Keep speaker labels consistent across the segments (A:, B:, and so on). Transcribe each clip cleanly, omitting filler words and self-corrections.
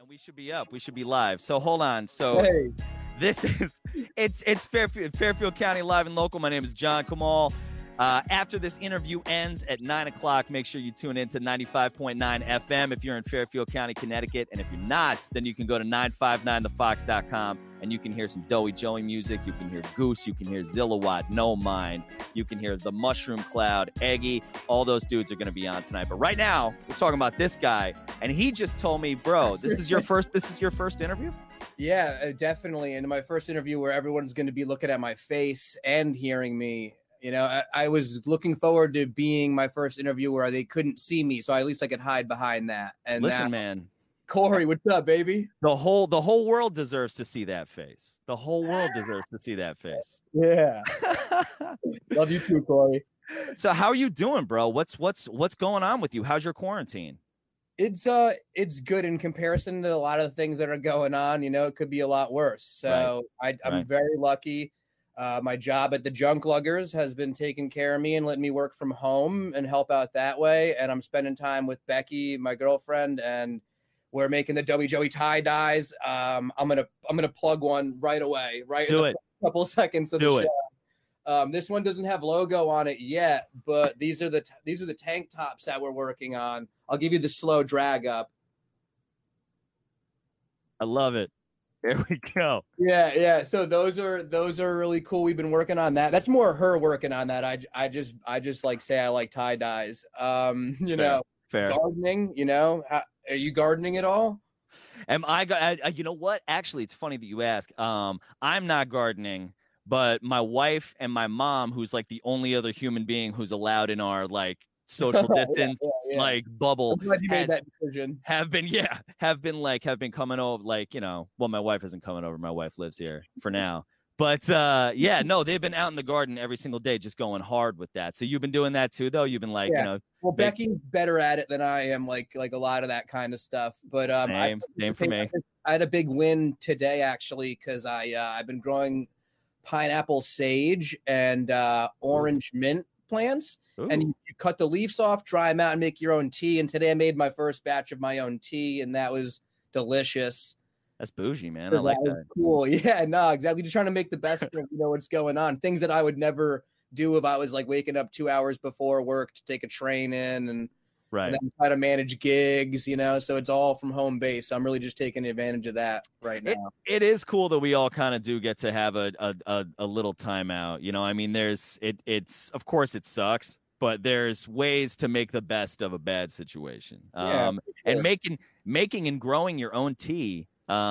A: We should be up. We should be live. So hold on. So
B: Hey.
A: this is it's Fairfield County Live and Local. My name is John Kamal. After this interview ends at 9 o'clock, make sure you tune in to 95.9 FM if you're in Fairfield County, Connecticut. And if you're not, then you can go to 959thefox.com and you can hear some Doughy Joey music. You can hear Goose. You can hear Zillawatt, No Mind. You can hear The Mushroom Cloud, Eggy. All those dudes are going to be on tonight. But right now, we're talking about this guy. And he just told me, bro, this is your first interview?
B: Yeah, definitely. And my first interview where everyone's going to be looking at my face and hearing me. You know, I was looking forward to being my first interview where they couldn't see me, so at least I could hide behind that. And
A: listen, man,
B: Corey, what's up, baby?
A: The whole world deserves to see that face. The whole world deserves to see that face.
B: Yeah, love you too, Corey.
A: So, how are you doing, bro? What's going on with you? How's your quarantine?
B: It's good in comparison to a lot of the things that are going on. You know, it could be a lot worse. So I'm very lucky. My job at the Junk Luggers has been taking care of me and letting me work from home and help out that way. And I'm spending time with Becky, my girlfriend, and we're making the Doughy Joey tie dyes. I'm gonna plug one right away.
A: Do it.
B: Couple seconds of
A: Do
B: the show. This one doesn't have logo on it yet, but these are the tank tops that we're working on. I'll give you the slow drag up.
A: I love it. There we go.
B: Yeah. So those are really cool. We've been working on that. That's more her working on that. I just like say I like tie dyes. Fair. Gardening. You know, are you gardening at all?
A: Am I? You know what? Actually, it's funny that you ask. I'm not gardening, but my wife and my mom, who's like the only other human being who's allowed in our like social distance like bubble,
B: I'm glad you made that decision.
A: have been coming over, like, you know, well, my wife isn't coming over, my wife lives here for now, but they've been out in the garden every single day just going hard with that. So you've been doing that too, though? You've been like, you know,
B: well, Becky's better at it than I am, like a lot of that kind of stuff, but
A: same for me.
B: I had a big win today actually, because I've been growing pineapple sage and orange mint plants. Ooh. And you cut the leaves off, dry them out, and make your own tea. And today I made my first batch of my own tea, and that was delicious.
A: That's bougie, man. I like that.
B: Cool. Yeah, no, exactly. Just trying to make the best of, you know, what's going on. Things that I would never do if I was like waking up 2 hours before work to take a train in and then try to manage gigs, you know. So it's all from home base. So I'm really just taking advantage of that right now.
A: It is cool that we all kind of do get to have a little time out. You know, I mean, it's of course it sucks, but there's ways to make the best of a bad situation. And making and growing your own tea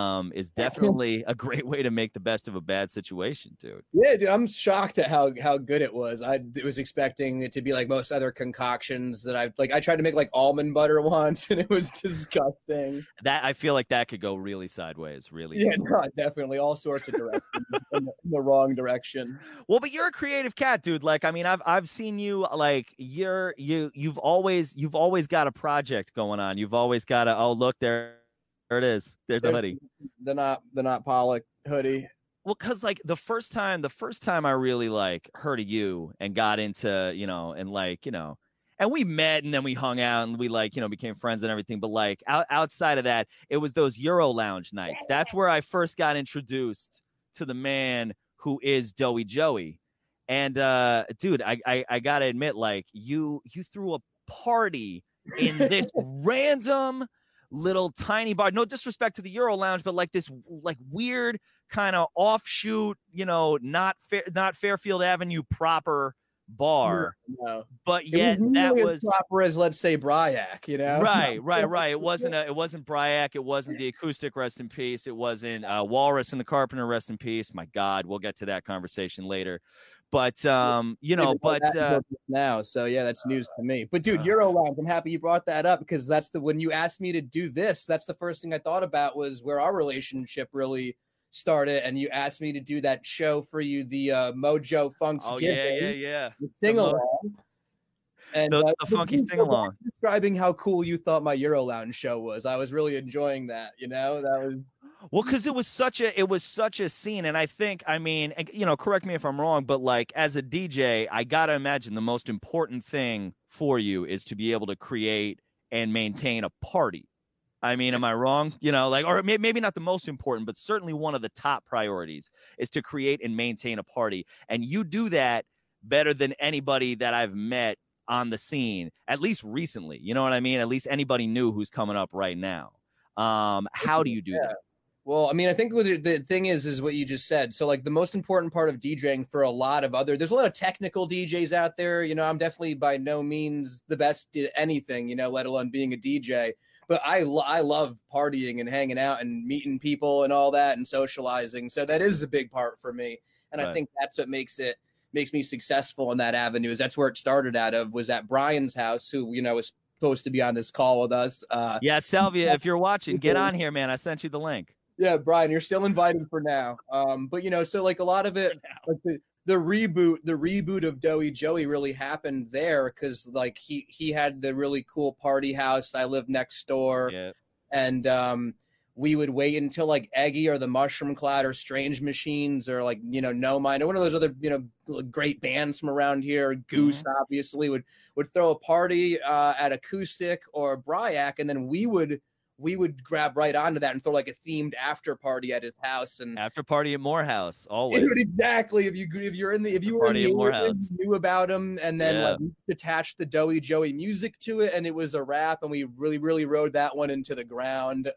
A: is definitely a great way to make the best of a bad situation, dude.
B: Yeah, dude, I'm shocked at how good it was. I was expecting it to be like most other concoctions that I tried to make like almond butter once, and it was disgusting.
A: That I feel like that could go really sideways, really.
B: Yeah, no, definitely all sorts of directions in the wrong direction.
A: Well, but you're a creative cat, dude. Like, I mean, I've seen you, like, you've always got a project going on. You've always got look there. There it is. There's the hoodie.
B: The not Pollock hoodie.
A: Well, because like the first time I really like heard of you and got into, you know, and like, you know, and we met and then we hung out and we like, you know, became friends and everything. But like outside of that, it was those Euro Lounge nights. That's where I first got introduced to the man who is Doughy Joey. And dude, I gotta admit, like you threw a party in this random little tiny bar. No disrespect to the Euro Lounge, but like this like weird kind of offshoot, you know, not Fairfield Avenue proper bar.
B: No.
A: But yet that was
B: proper as, let's say, Bryac, you know.
A: Right. It wasn't Bryac, it wasn't the Acoustic, rest in peace. It wasn't Walrus and the Carpenter, rest in peace. My God, we'll get to that conversation later. But you know, but
B: now, so yeah, that's news to me. But dude, Euro Lounge, I'm happy you brought that up, because when you asked me to do this, that's the first thing I thought about was where our relationship really started. And you asked me to do that show for you, the Mojo Funks.
A: Oh yeah.
B: The sing along. And
A: the funky sing along.
B: Describing how cool you thought my Euro Lounge show was. I was really enjoying that. You know, that was.
A: Well, because it was such a scene, and I think, I mean, you know, correct me if I'm wrong, but like as a DJ, I gotta imagine the most important thing for you is to be able to create and maintain a party. I mean, am I wrong? You know, like, or maybe not the most important, but certainly one of the top priorities is to create and maintain a party. And you do that better than anybody that I've met on the scene, at least recently. You know what I mean? At least anybody new who's coming up right now. How do you do that?
B: Well, I mean, I think the thing is what you just said. So, like, the most important part of DJing for a lot of there's a lot of technical DJs out there. You know, I'm definitely by no means the best at anything, you know, let alone being a DJ. But I love partying and hanging out and meeting people and all that and socializing. So that is a big part for me. And I think that's what makes me successful in that avenue. Is that's where it started out of, was at Brian's house, who, you know, was supposed to be on this call with us.
A: Yeah, Salvia, if you're watching, get on here, man. I sent you the link.
B: Yeah, Brian, you're still invited for now. But you know, so like a lot of it, like the reboot of Doughy Joey really happened there because like he had the really cool party house. I lived next door, and we would wait until like Eggy or the Mushroom Cloud or Strange Machines or like, you know, No Mind or one of those other, you know, great bands from around here. Goose obviously would throw a party at Acoustic or Bryac, and then we would grab right onto that and throw like a themed after party at his house, and
A: after party at Morehouse always.
B: Exactly. If you were in the you knew about him, and then like, we attached the Doughy Joey music to it, and it was a wrap, and we really, really rode that one into the ground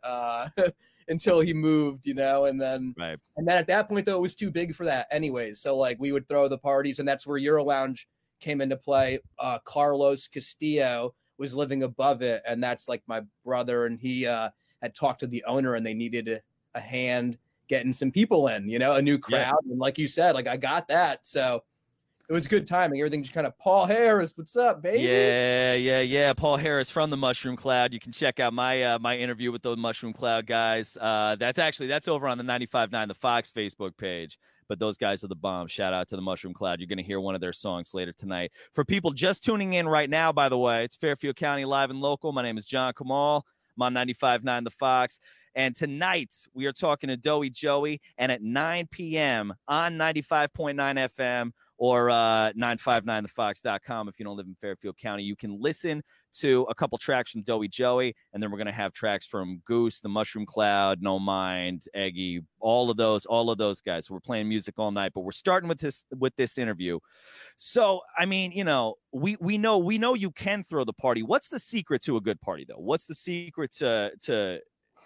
B: until he moved, you know, and then at that point though it was too big for that anyways. So like we would throw the parties, and that's where Euro Lounge came into play. Carlos Castillo was living above it, and that's like my brother, and he had talked to the owner, and they needed a hand getting some people in, you know, a new crowd. And like you said, like I got that, so it was good timing. Everything just kind of Paul Harris, what's up, baby?
A: Yeah. Paul Harris from the Mushroom Cloud. You can check out my my interview with those Mushroom Cloud guys. That's over on the 95.9 The Fox Facebook page. But those guys are the bomb. Shout out to the Mushroom Cloud. You're going to hear one of their songs later tonight. For people just tuning in right now, by the way, it's Fairfield County Live and Local. My name is John Kamal. I'm on 95.9 The Fox. And tonight we are talking to Doughy Joey. And at 9 p.m. on 95.9 FM or 959thefox.com, if you don't live in Fairfield County, you can listen to a couple tracks from Doughy Joey, and then we're going to have tracks from Goose, the Mushroom Cloud, No Mind, Eggy, all of those guys. So we're playing music all night, but we're starting with this interview. So, I mean, you know, we know you can throw the party. What's the secret to a good party, though? What's the secret to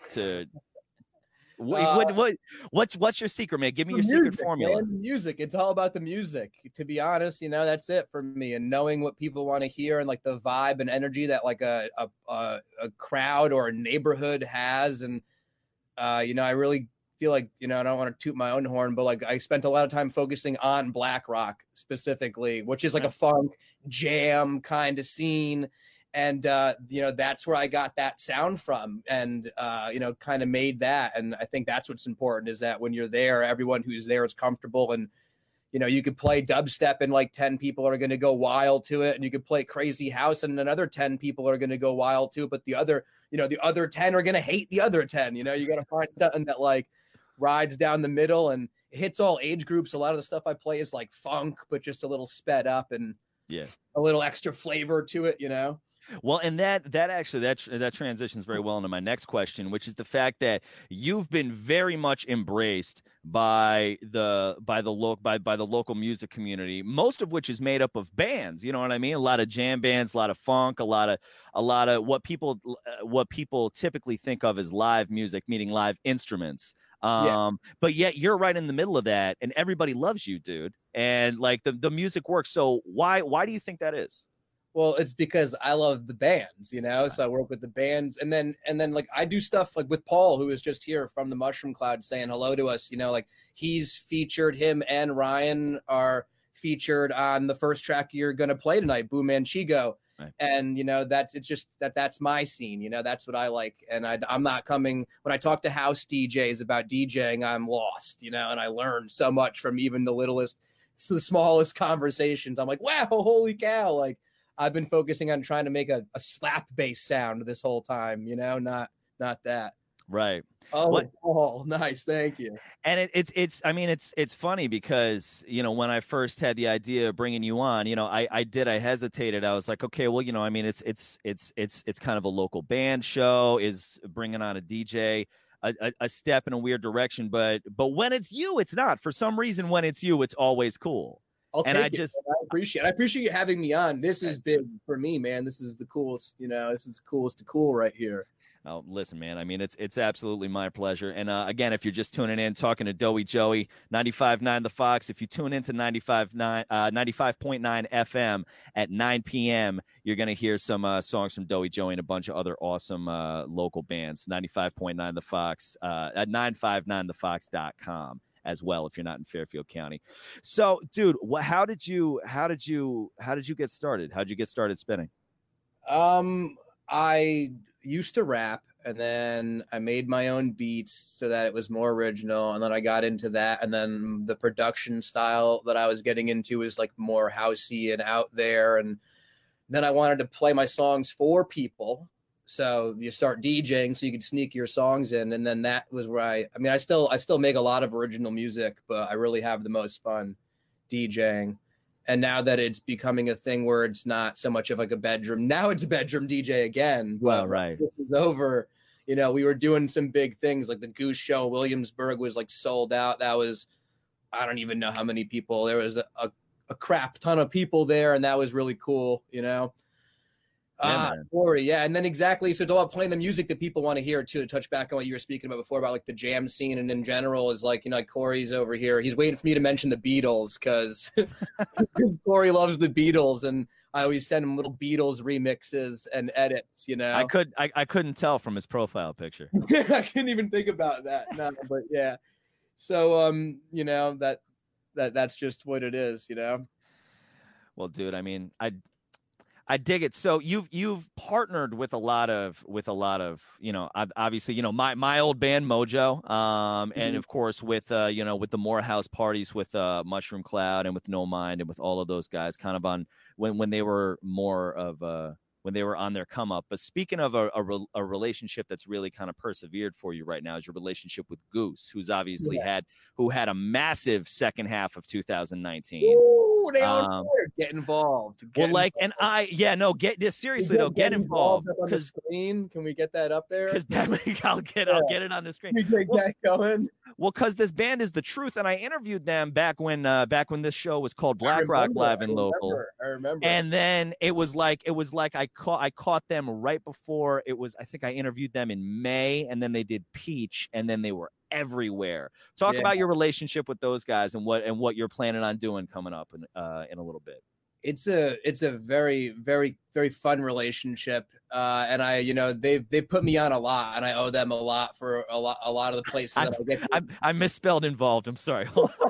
A: what's your secret, man? Give me your secret formula.
B: Man, music. It's all about the music. To be honest, you know, that's it for me. And knowing what people want to hear and like the vibe and energy that like a crowd or a neighborhood has. And you know, I really feel like, you know, I don't want to toot my own horn, but like I spent a lot of time focusing on Black Rock specifically, which is like a funk jam kind of scene. And, you know, that's where I got that sound from, and, you know, kind of made that. And I think that's what's important, is that when you're there, everyone who's there is comfortable. And, you know, you could play dubstep and like 10 people are going to go wild to it. And you could play crazy house and another 10 people are going to go wild too. But the other 10 are going to hate the other 10. You know, you got to find something that like rides down the middle and hits all age groups. A lot of the stuff I play is like funk, but just a little sped up and a little extra flavor to it, you know?
A: Well, and that transitions very well into my next question, which is the fact that you've been very much embraced by the local music community, most of which is made up of bands. You know what I mean? A lot of jam bands, a lot of funk, a lot of what people typically think of as live music, meaning live instruments. But yet you're right in the middle of that, and everybody loves you, dude. And like the music works. So why do you think that is?
B: Well, it's because I love the bands, you know, so I work with the bands, and then like I do stuff like with Paul, who was just here from the Mushroom Cloud saying hello to us, you know, like he's featured, him and Ryan are featured on the first track you're going to play tonight, Boo Manchigo. Right. And, you know, that's my scene, you know, that's what I like. And I'm not coming, when I talk to house DJs about DJing, I'm lost, you know, and I learned so much from even the smallest conversations. I'm like, wow, holy cow. Like, I've been focusing on trying to make a slap bass sound this whole time, you know, not that.
A: Right.
B: Oh,
A: What?
B: oh, nice. Thank you.
A: And it's I mean it's funny because when I first had the idea of bringing you on, I hesitated. I was like, okay, well, I mean it's kind of a local band show. Is bringing on a DJ a step in a weird direction, but when it's you, it's not. For some reason, when it's you, it's always cool.
B: I'll take it. I appreciate you having me on. This is big for me, man. This is the coolest, this is the coolest to cool right here.
A: Oh, listen, man. I mean, it's absolutely my pleasure. And again, if you're just tuning in, talking to Doughy Joey, 95.9 The Fox. If you tune into 95.9 FM at 9 p.m., you're going to hear some songs from Doughy Joey and a bunch of other awesome local bands. 95.9 The Fox at 959thefox.com as well if you're not in Fairfield County. So, dude, how did you get started? How did you get started spinning?
B: I used to rap, and then I made my own beats so that it was more original, and then I got into that, and then the production style that I was getting into was like more housey and out there, and then I wanted to play my songs for people. So you start DJing so you could sneak your songs in, and then that was where I still make a lot of original music, but I really have the most fun DJing. And now that it's becoming a thing where it's not so much of like a bedroom, now it's a bedroom DJ again.
A: Well, right.
B: This is over. We were doing some big things like the Goose Show. Williamsburg was like sold out. That was, I don't even know how many people. There was a crap ton of people there, and that was really cool, Corey, yeah. And then exactly, so it's all about playing the music that people want to hear too. To touch back on what you were speaking about before about like the jam scene, and in general is like, like Corey's over here. He's waiting for me to mention the Beatles because Corey loves the Beatles, and I always send him little Beatles remixes and edits.
A: I couldn't tell from his profile picture.
B: I couldn't even think about that. No, but yeah. So that's just what it is.
A: Well, dude, I mean, I dig it. So you've partnered with a lot of obviously my old band Mojo, and of course with with the Morehouse parties with Mushroom Cloud and with No Mind and with all of those guys, kind of on when they were more of when they were on their come up. But speaking of a relationship that's really kind of persevered for you right now is your relationship with Goose, who's obviously had a massive second half of 2019.
B: Ooh, they all get involved.
A: Get this seriously though. Get involved
B: because screen. Can we get that up there?
A: Because I'll get it on the screen.
B: Can we get that going?
A: Well, because this band is the truth, and I interviewed them back when this show was called Black Rock Live and Local.
B: I remember.
A: And then it was like I caught them right before it was. I think I interviewed them in May, and then they did Peach, and then they were everywhere. Talk about your relationship with those guys and what you're planning on doing coming up in a little bit.
B: It's a very, very, very fun relationship, and they've put me on a lot, and I owe them a lot for a lot of the places that I get to.
A: I misspelled involved. I'm sorry.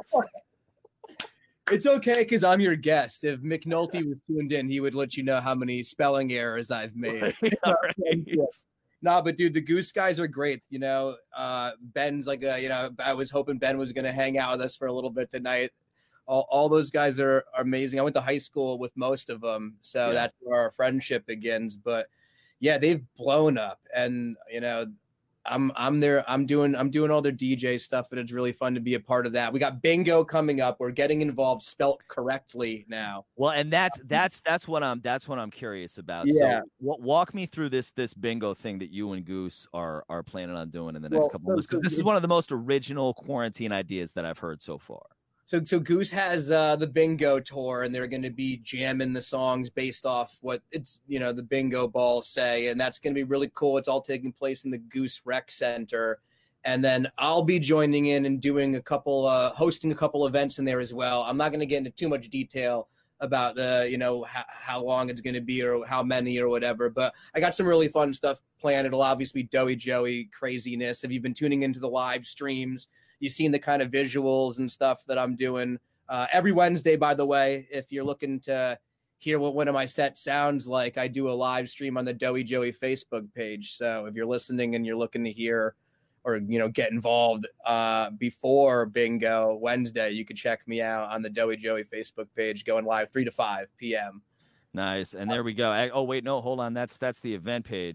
B: It's okay because I'm your guest. If McNulty was tuned in, he would let you know how many spelling errors I've made.
A: Right.
B: No, but dude, the Goose guys are great. Ben's like I was hoping Ben was going to hang out with us for a little bit tonight. All those guys are amazing. I went to high school with most of them, so that's where our friendship begins. But yeah, they've blown up, and I'm there. I'm doing all their DJ stuff, and it's really fun to be a part of that. We got bingo coming up. We're getting involved, spelt correctly now.
A: Well, and that's what I'm curious about.
B: Yeah.
A: So walk me through this bingo thing that you and Goose are planning on doing in the next couple of weeks, because this is one of the most original quarantine ideas that I've heard so far.
B: So Goose has the bingo tour, and they're going to be jamming the songs based off what it's the bingo balls say, and that's going to be really cool. It's all taking place in the Goose Rec Center, and then I'll be joining in and doing hosting a couple events in there as well. I'm not going to get into too much detail about the how long it's going to be or how many or whatever, but I got some really fun stuff planned. It'll obviously be Doughy Joey craziness. If you've been tuning into the live streams, you've seen the kind of visuals and stuff that I'm doing every Wednesday, by the way. If you're looking to hear what one of my sets sounds like, I do a live stream on the Doughy Joey Facebook page. So if you're listening and you're looking to hear or, get involved before bingo Wednesday, you can check me out on the Doughy Joey Facebook page, going live 3 to 5 p.m.
A: Nice. And there we go. Oh, wait, no, hold on. That's the event page.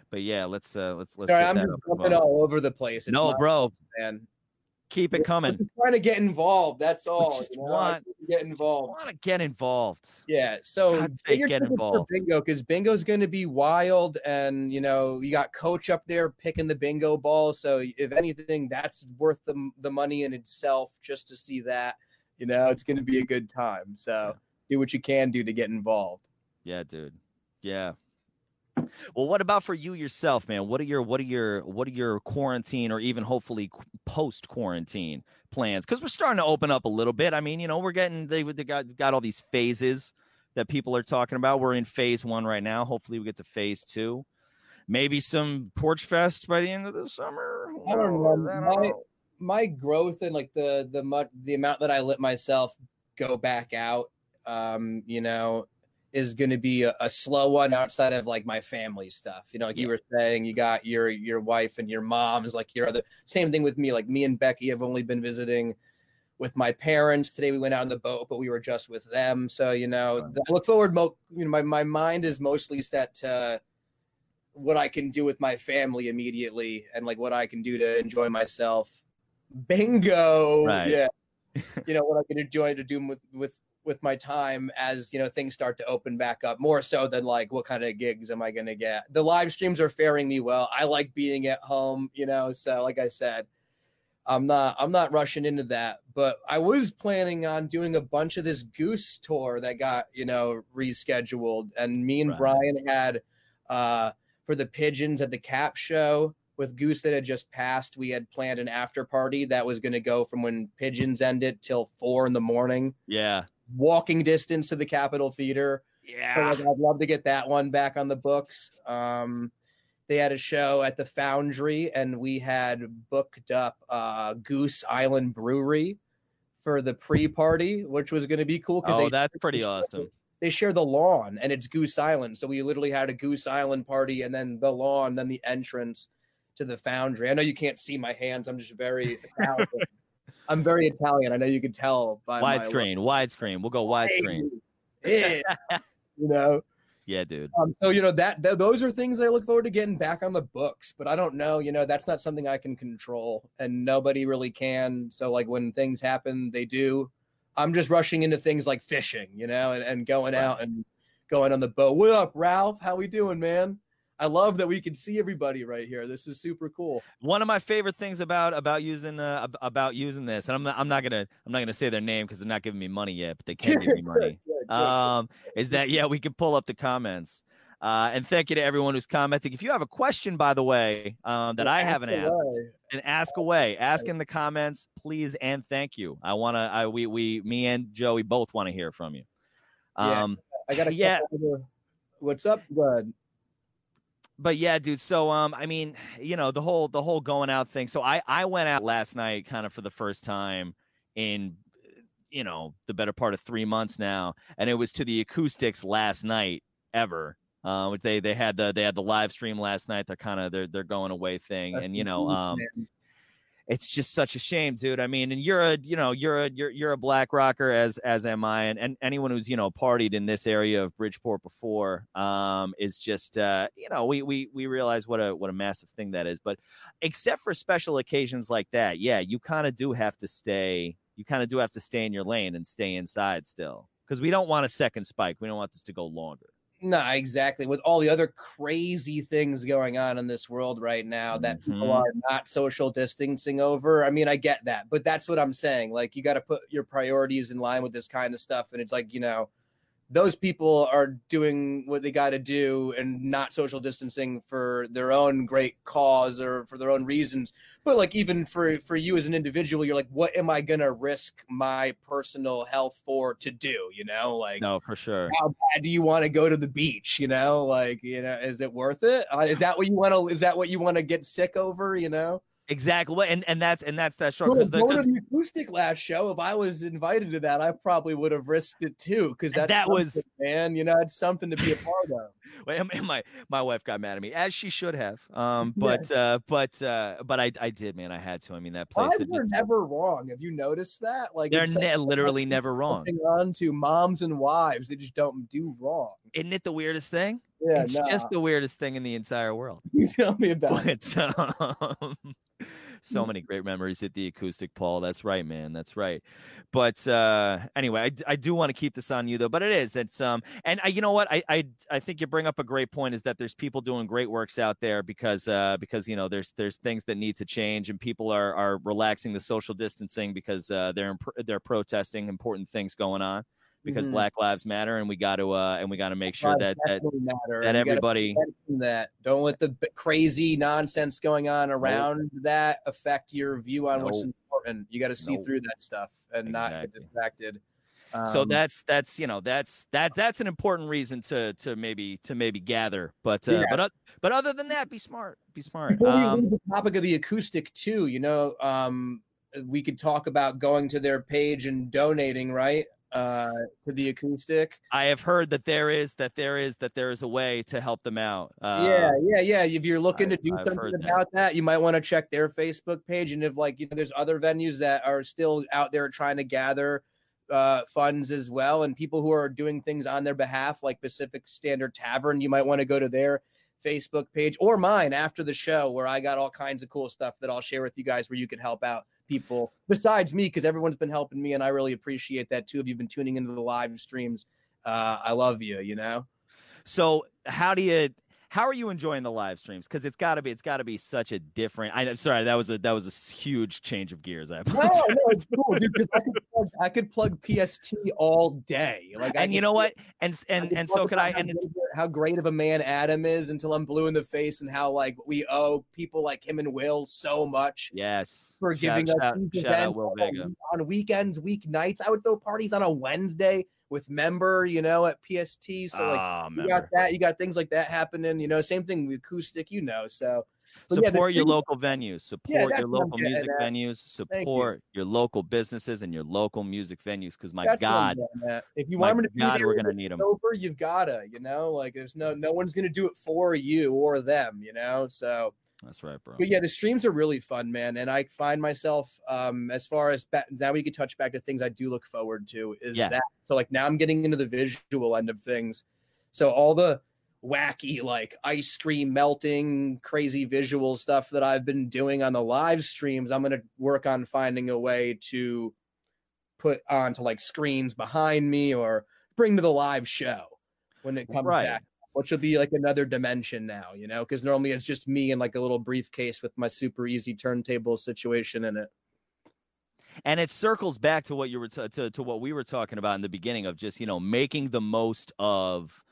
A: But yeah, let's
B: Sorry,
A: get
B: I'm
A: that
B: just
A: up.
B: jumping all over the place. It's
A: no, bro,
B: man.
A: keep it coming.
B: I'm trying to get involved. That's all.
A: Just
B: You know?
A: want
B: to get involved.
A: Want to get involved.
B: Yeah. So
A: get involved.
B: Bingo, because bingo's going to be wild, and you got Coach up there picking the bingo ball. So if anything, that's worth the money in itself just to see that. It's going to be a good time. So do what you can do to get involved.
A: Yeah, dude. Yeah. Well, what about for you yourself, man? What are your quarantine or even hopefully post quarantine plans? Because we're starting to open up a little bit. I mean, we're getting they got all these phases that people are talking about. We're in phase 1 right now. Hopefully, we get to phase 2. Maybe some Porch Fest by the end of the summer.
B: I don't know. My growth and like the amount that I let myself go back out, is going to be a slow one outside of like my family stuff. You were saying, you got your wife and your mom's, like your other, same thing with me. Like me and Becky have only been visiting with my parents. Today we went out on the boat, but we were just with them. So, I look forward. My mind is mostly set to what I can do with my family immediately and like what I can do to enjoy myself. Bingo.
A: Right.
B: Yeah. What I can enjoy to do with my time as things start to open back up, more so than like what kind of gigs am I going to get. The live streams are faring me well. I like being at home, so like I said, I'm not rushing into that, but I was planning on doing a bunch of this Goose tour that got rescheduled, and me and Brian had for the Pigeons at the Cap show with Goose that had just passed, we had planned an after party that was going to go from when Pigeons ended till 4 a.m.
A: Yeah.
B: Walking distance to the Capitol Theater.
A: Yeah.
B: So, I'd love to get that one back on the books. They had a show at the Foundry, and we had booked up Goose Island Brewery for the pre-party, which was going to be cool.
A: That's pretty awesome.
B: They share the lawn, and it's Goose Island. So we literally had a Goose Island party, and then the lawn, then the entrance to the Foundry. I know you can't see my hands. I'm just very Italian. I'm very Italian. I know you can tell by
A: widescreen. We'll go widescreen.
B: Yeah.
A: Yeah, dude.
B: So those are things I look forward to getting back on the books, but I don't know. That's not something I can control, and nobody really can. So like when things happen, they do. I'm just rushing into things like fishing, and going out and going on the boat. What up, Ralph? How we doing, man? I love that we can see everybody right here. This is super cool.
A: One of my favorite things about using this, and I'm not gonna say their name because they're not giving me money yet, but they can give me money. Is that we can pull up the comments. And thank you to everyone who's commenting. If you have a question, by the way, that I haven't asked, and ask away, ask in the comments, please and thank you. Me and Joey both want to hear from you.
B: I got what's up, bud?
A: But yeah, dude. So, I mean, the whole going out thing. So I went out last night kind of for the first time in, the better part of 3 months now. And it was to the Acoustics last night ever. They had the live stream last night. They're going away thing. And, it's just such a shame, dude. I mean, and you're a black rocker as am I, and anyone who's partied in this area of Bridgeport before is just we realize what a massive thing that is. But except for special occasions like that, you kind of do have to stay. You kind of do have to stay in your lane and stay inside still, because we don't want a second spike. We don't want this to go longer.
B: No, exactly. With all the other crazy things going on in this world right now that people are not social distancing over. I mean, I get that, but that's what I'm saying. Like, you got to put your priorities in line with this kind of stuff. And it's like, those people are doing what they got to do and not social distancing for their own great cause or for their own reasons. But like, even for you as an individual, you're like, what am I going to risk my personal health for to do? Like,
A: no, for sure.
B: How bad do you want to go to the beach? Is it worth it? Is that what you want to get sick over?
A: Exactly, and that's that short.
B: Because the Acoustic last show, if I was invited to that, I probably would have risked it too. Because that was, man, it's something to be a part of.
A: Wait, my wife got mad at me, as she should have. But I did, man. I had to. I mean, that place.
B: Wives are never wrong. Have you noticed that? Like,
A: they're literally never wrong.
B: On to moms and wives, they just don't do wrong.
A: Isn't it the weirdest thing?
B: Yeah,
A: It's just the weirdest thing in the entire world.
B: You tell me about it.
A: So many great memories at the Acoustic, Paul. That's right, man. That's right. But anyway, I do want to keep this on you though. But it's and you know what? I think you bring up a great point, is that there's people doing great works out there because you know there's things that need to change, and people are relaxing the social distancing because they're protesting important things going on. Because Black Lives Matter, and we got to make sure that everybody
B: don't let the crazy nonsense going on around that affect your view on what's important. You got to see through that stuff and not get distracted.
A: So that's an important reason to maybe gather, but other than that, be smart.
B: Before we leave the topic of the Acoustic too, you know, we could talk about going to their page and donating, right? To the Acoustic.
A: I have heard that there is a way to help them out.
B: Yeah. If you're looking to do something about that, you might want to check their Facebook page. And if there's other venues that are still out there trying to gather funds as well, and people who are doing things on their behalf, like Pacific Standard Tavern, you might want to go to their Facebook page or mine after the show, where I got all kinds of cool stuff that I'll share with you guys where you could help out people besides me, because everyone's been helping me and I really appreciate that too. If you've been tuning into the live streams, I love you, you know.
A: So how are you enjoying the live streams? Because it's got to be such a different. I'm sorry, that was a huge change of gears.
B: No, it's cool, dude. I could plug PST all day.
A: And you know what? And so could I. And
B: how great of a man Adam is until I'm blue in the face, and how we owe people like him and Will so much.
A: Yes,
B: for giving us
A: shout out Will Vega.
B: On weekends, weeknights. I would throw parties on a Wednesday with Member, you know, at PST. So you got that, you got things like that happening, you know, same thing with Acoustic, you know, so.
A: Support your local venues, support your local music venues, support your local businesses and your local music venues. Because my God,
B: if you want me to be there,
A: we're gonna need them.
B: You've gotta, you know, there's no one's gonna do it for you or them, you know. So
A: that's right, bro.
B: But yeah, the streams are really fun, man, and I find myself as far as now we can touch back to things I do look forward to is that. So now I'm getting into the visual end of things. So all the wacky ice cream melting crazy visual stuff that I've been doing on the live streams, I'm going to work on finding a way to put onto screens behind me or bring to the live show when it comes back, which will be another dimension now, you know, because normally it's just me in a little briefcase with my super easy turntable situation in it.
A: And it circles back to what you were to what we were talking about in the beginning of just, you know, making the most of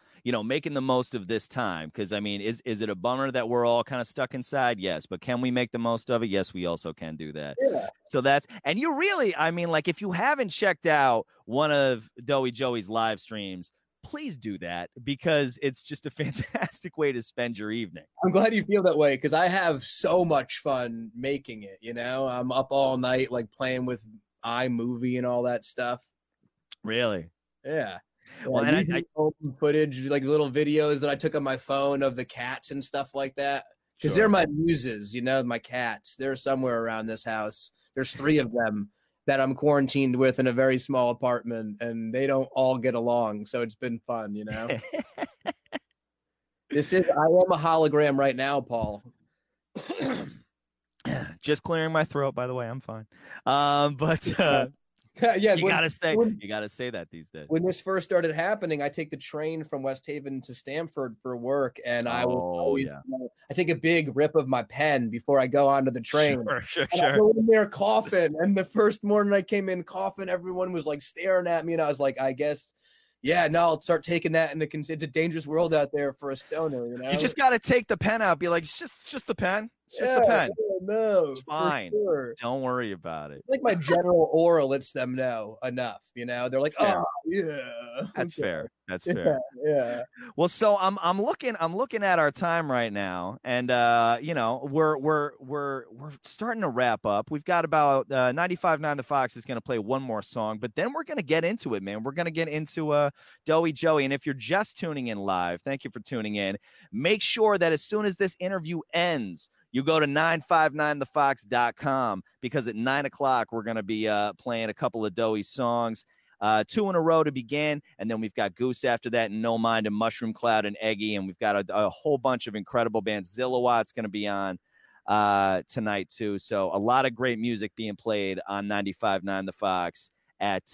A: this time. Because I mean, is it a bummer that we're all kind of stuck inside? Yes. But can we make the most of it? Yes, we also can do that.
B: Yeah.
A: So and you really, I mean, if you haven't checked out one of Doughy Joey's live streams, please do that, because it's just a fantastic way to spend your evening.
B: I'm glad you feel that way, because I have so much fun making it, you know. I'm up all night playing with iMovie and all that stuff.
A: Really?
B: Yeah.
A: Well, and I
B: footage, little videos that I took on my phone of the cats and stuff like that, because they're my muses, you know. My cats, they're somewhere around this house. There's 3 of them that I'm quarantined with in a very small apartment, and they don't all get along. So it's been fun, you know. I am a hologram right now, Paul.
A: Just clearing my throat, by the way. I'm fine. You gotta say that these days.
B: When this first started happening, I take the train from West Haven to Stamford for work, and I take a big rip of my pen before I go onto the train.
A: Sure.
B: I go in there coughing, and the first morning I came in coughing, everyone was staring at me, and I was like, I guess. Yeah, no, I'll start taking that into consideration. It's a dangerous world out there for a stoner, you know?
A: You just got to take the pen out. Be like, it's just the pen. It's just the pen.
B: No,
A: it's fine.
B: Sure.
A: Don't worry about it.
B: My general aura lets them know enough, you know? They're like,
A: fair.
B: Oh, yeah.
A: That's fair. That's fair.
B: Yeah.
A: Well, so I'm looking at our time right now, and you know, we're starting to wrap up. We've got about 95.9 The Fox is going to play one more song, but then we're going to get into it, man. We're going to get into Doughy Joey. And if you're just tuning in live, thank you for tuning in. Make sure that as soon as this interview ends, you go to 959thefox.com, because at 9 o'clock we're going to be playing a couple of Doughy songs. 2 in a row to begin, and then we've got Goose after that, and No Mind, and Mushroom Cloud, and Eggy, and we've got a whole bunch of incredible bands. Zillawatt's going to be on tonight too. So a lot of great music being played on 95.9 The Fox at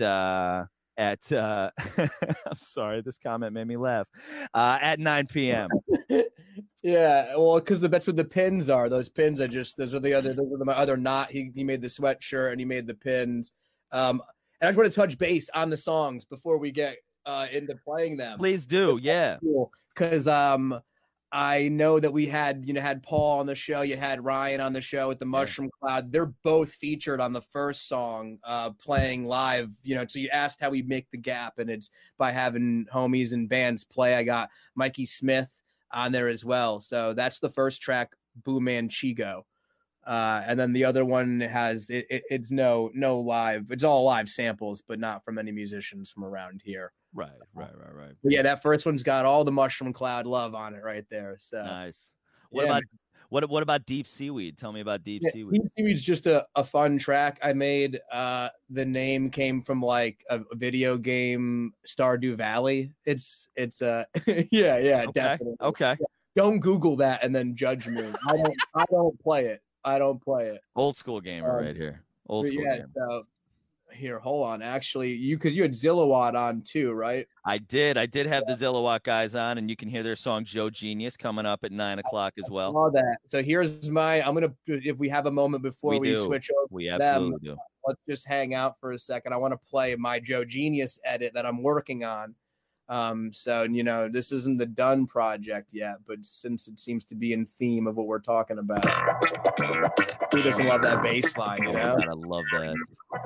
A: I'm sorry, this comment made me laugh. At 9 p.m.
B: Yeah, well, because that's what the pins are. Those pins are those are my other knot. He made the sweatshirt and he made the pins. And I just want to touch base on the songs before we get into playing them.
A: Please do, yeah.
B: Because I know that we had Paul on the show, you had Ryan on the show with the Mushroom Cloud. They're both featured on the first song playing live. So you asked how we make the gap, and it's by having homies and bands play. I got Mikey Smith on there as well. So that's the first track, Boo Man Chigo. And then the other one has it's no live. It's all live samples, but not from any musicians from around here.
A: Right. But
B: yeah, that first one's got all the Mushroom Cloud love on it right there. So
A: nice. What about Deep Seaweed? Tell me about Deep Seaweed.
B: Deep Seaweed's just a fun track I made. The name came from like a video game, Stardew Valley. It's yeah, definitely.
A: Okay.
B: Don't Google that and then judge me. I don't play it.
A: Old school gamer right here. Old school gamer.
B: So here, hold on. Actually, because you had Zillawatt on too, right?
A: I did have the Zillawatt guys on, and you can hear their song Joe Genius coming up at 9 o'clock as well.
B: I saw that. So here's if we have a moment before we switch over,
A: we absolutely do.
B: Let's just hang out for a second. I want to play my Joe Genius edit that I'm working on. So this isn't the done project yet, but since it seems to be in theme of what we're talking about, who doesn't love that bass line,
A: God, I love that.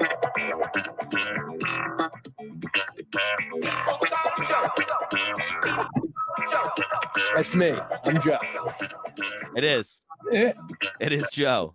B: That's me. I'm Joe.
A: It is. It is Joe.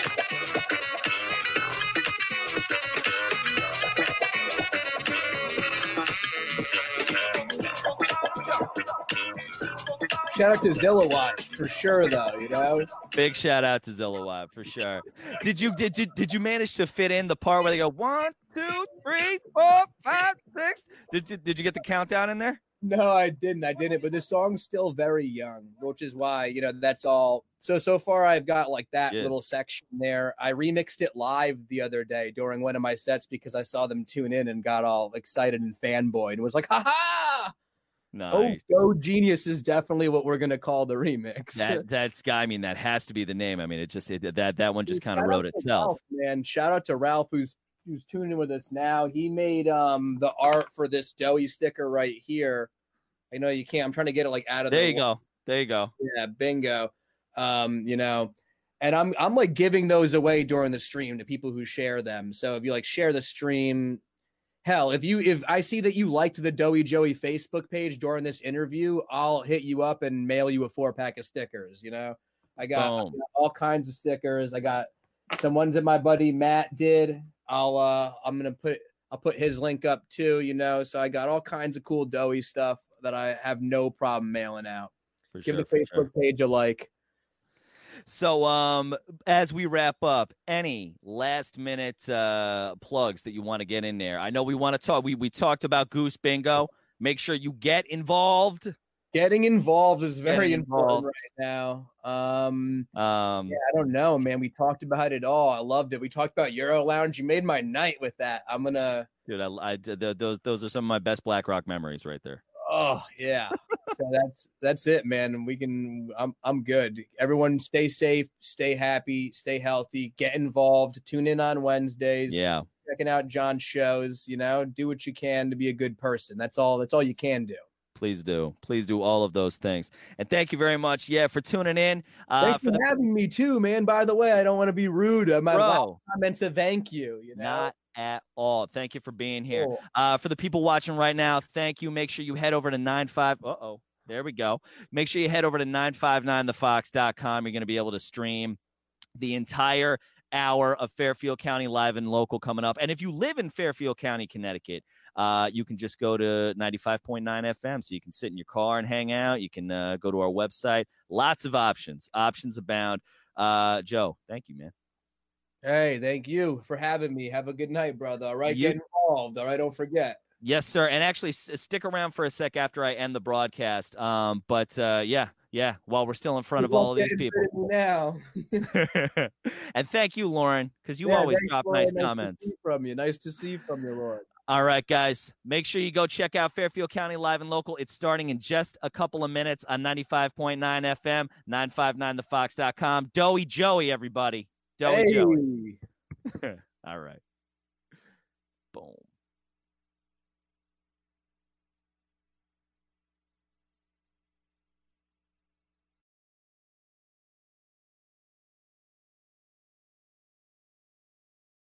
B: Shout out to Zillawatt for sure, though.
A: Big shout out to Zillawatt for sure. Did you manage to fit in the part where they go 1, 2, 3, 4, 5, 6? Did you get the countdown in there?
B: No, I didn't. But the song's still very young, which is why that's all. So far I've got like that little section there. I remixed it live the other day during one of my sets because I saw them tune in and got all excited and fanboyed and was like, "Ha ha!"
A: Nice.
B: Oh, Genius is definitely what we're gonna call the remix.
A: That has to be the name. I mean, that one just kind of wrote itself.
B: Ralph, man, shout out to Ralph who's tuning in with us now. He made the art for this Doughy sticker right here. I know you can't. I'm trying to get it like out of
A: there. There you go.
B: Yeah, bingo. And I'm like giving those away during the stream to people who share them. So if you like share the stream. Hell, if I see that you liked the Doughy Joey Facebook page during this interview, I'll hit you up and mail you a 4-pack of stickers. I got all kinds of stickers. I got some ones that my buddy Matt did. I'll put his link up too. So I got all kinds of cool Doughy stuff that I have no problem mailing out. Give the Facebook page a like.
A: So as we wrap up, any last minute plugs that you want to get in there? I know we want to talk. We talked about Goose Bingo. Make sure you get involved.
B: Getting involved is very important right now. I don't know, man. We talked about it all. I loved it. We talked about Euro Lounge. You made my night with that. I'm gonna. Dude,
A: I did those are some of my best Black Rock memories right there.
B: Oh yeah. So that's it, man. I'm good. Everyone stay safe, stay happy, stay healthy, get involved, tune in on Wednesdays.
A: Yeah.
B: Checking out John's shows, do what you can to be a good person. That's all you can do.
A: Please do all of those things. And thank you very much. Yeah. For tuning in.
B: Thanks for having me too, man. By the way, I don't want to be rude. I meant to thank you,
A: Not at all. Thank you for being here. Cool. For the people watching right now, thank you. Make sure you head over to 95. There we go. Make sure you head over to 959thefox.com. You're going to be able to stream the entire hour of Fairfield County Live and Local coming up. And if you live in Fairfield County, Connecticut, you can just go to 95.9 FM. So you can sit in your car and hang out. You can go to our website. Lots of options. Options abound. Joe, thank you, man.
B: Hey, thank you for having me. Have a good night, brother. All right, get involved involved. All right, don't forget.
A: Yes, sir. And actually, stick around for a sec after I end the broadcast. But yeah. While we're still in front of all of these people
B: now.
A: And thank you, Lauren, because you always drop nice comments
B: from you. Nice to see from you, Lauren.
A: All right, guys, make sure you go check out Fairfield County Live and Local. It's starting in just a couple of minutes on 95.9 FM, 959thefox.com. Doughy Joey, everybody. Doughy Joey. All right. Boom.